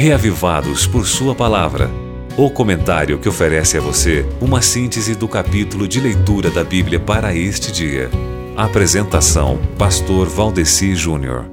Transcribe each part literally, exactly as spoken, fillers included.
Reavivados por Sua Palavra. O comentário que oferece a você uma síntese do capítulo de leitura da Bíblia para este dia. Apresentação: Pastor Valdeci Júnior.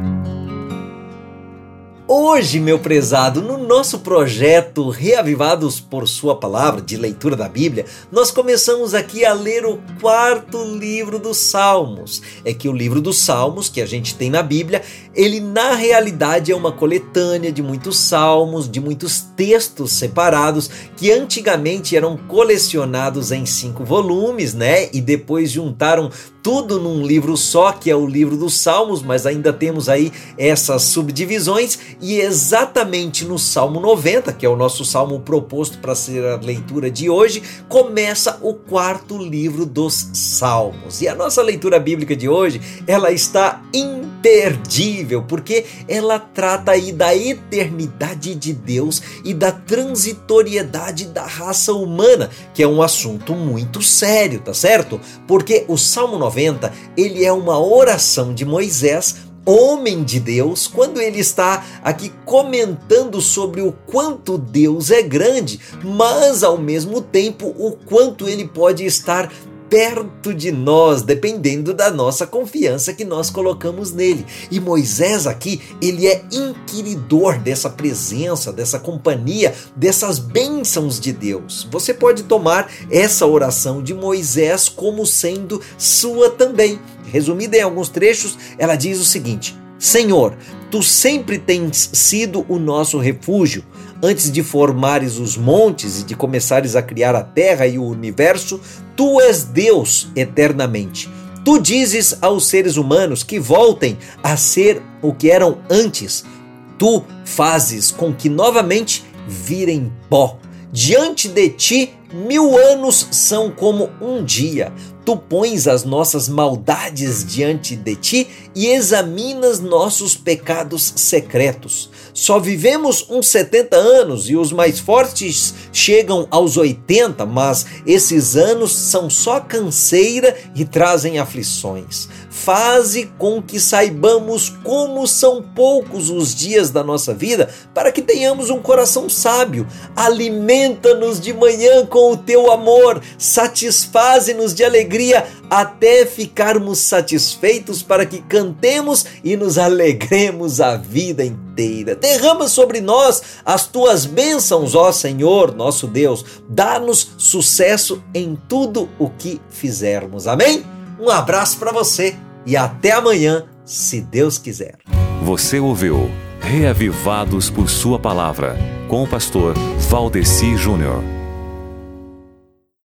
Hoje, meu prezado, no nosso projeto Reavivados por Sua Palavra, de leitura da Bíblia, nós começamos aqui a ler o quarto livro dos Salmos. É que o livro dos Salmos, que a gente tem na Bíblia, ele na realidade é uma coletânea de muitos salmos, de muitos textos separados, que antigamente eram colecionados em cinco volumes, né? E depois juntaram tudo num livro só, que é o livro dos Salmos, mas ainda temos aí essas subdivisões, e exatamente no Salmo noventa, que é o nosso salmo proposto para ser a leitura de hoje, começa o quarto livro dos Salmos. E a nossa leitura bíblica de hoje, ela está imperdível, porque ela trata aí da eternidade de Deus e da transitoriedade da raça humana, que é um assunto muito sério, tá certo? Porque o Salmo noventa, ele é uma oração de Moisés, homem de Deus, quando ele está aqui comentando sobre o quanto Deus é grande, mas ao mesmo tempo o quanto ele pode estar perto de nós, dependendo da nossa confiança que nós colocamos nele. E Moisés aqui, ele é inquiridor dessa presença, dessa companhia, dessas bênçãos de Deus. Você pode tomar essa oração de Moisés como sendo sua também. Resumida em alguns trechos, ela diz o seguinte: Senhor, Tu sempre tens sido o nosso refúgio. Antes de formares os montes e de começares a criar a terra e o universo, Tu és Deus eternamente. Tu dizes aos seres humanos que voltem a ser o que eram antes. Tu fazes com que novamente virem pó. Diante de Ti, mil anos são como um dia. Tu pões as nossas maldades diante de Ti e examinas nossos pecados secretos. Só vivemos uns setenta anos e os mais fortes chegam aos oitenta, mas esses anos são só canseira e trazem aflições. Faze com que saibamos como são poucos os dias da nossa vida, para que tenhamos um coração sábio. Alimenta-nos de manhã com o Teu amor, satisfaze-nos de alegria até ficarmos satisfeitos, para que cantemos e nos alegremos a vida inteira. Derrama sobre nós as Tuas bênçãos, ó Senhor, nosso Deus. Dá-nos sucesso em tudo o que fizermos. Amém? Um abraço para você e até amanhã, se Deus quiser. Você ouviu Reavivados por Sua Palavra, com o pastor Valdeci Júnior.